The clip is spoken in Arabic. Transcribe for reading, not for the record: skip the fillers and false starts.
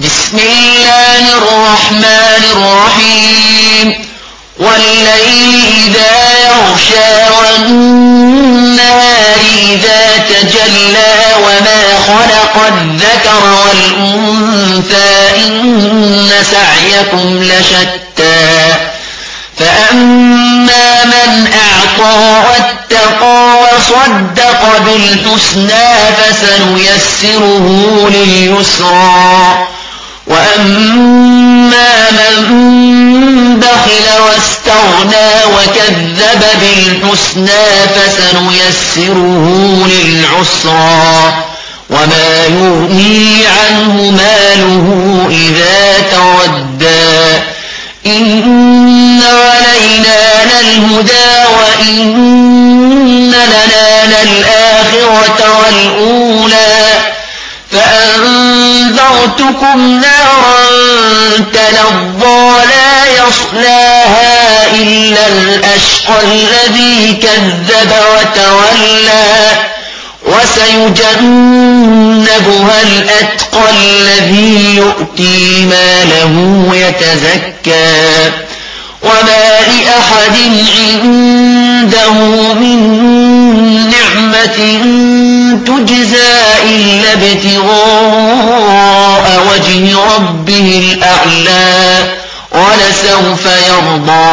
بسم الله الرحمن الرحيم والليل إذا يغشى والنهار إذا تجلى وما خلق الذكر والأنثى إن سعيكم لشتى فأما من أعطى واتقى وصدق بالحسنى فسنيسره لليسرى وأما من بخل واستغنى وكذب بالحسنى فسنيسره للعسرى وما يغني عنه ماله إذا تردى إن علينا للهدى وإن لنا للآخرة والأولى فأنذرتكم نارا تلظى لا يصلاها إلا الأشقى الذي كذب وتولى وسيجنبها الأتقى الذي يؤتي ماله يتزكى وما لأحد عنده من نعمة تجزى إلا ابتغاء وجه ربه الأعلى ولسوف يرضى